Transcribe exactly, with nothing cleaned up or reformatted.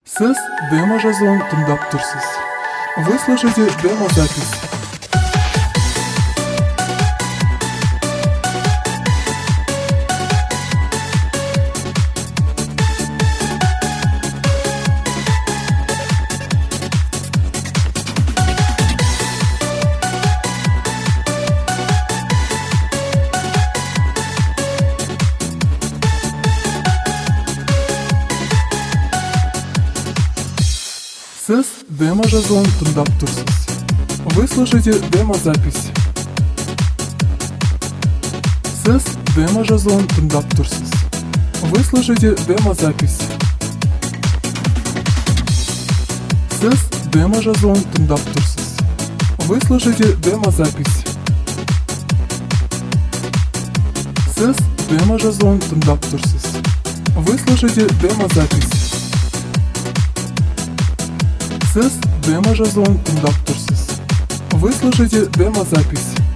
Сіз демо-жазуын тыңдап тұрсыз. Вы слушаете демо-запись. Сіз демо-жазуын тыңдап тұрсыз. Вы слушаете демо-запись. Сіз демо-жазуын тыңдап тұрсыз. Вы слушаете демо-запись. Сіз демо-жазуын тыңдап тұрсыз. Вы слушаете демо-запись. Сіз демо-жазуын тыңдап тұрсыз. Вы слушаете демо-запись. Сіз демо-жазуын тыңдап тұрсыз. Вы слушаете демо-запись.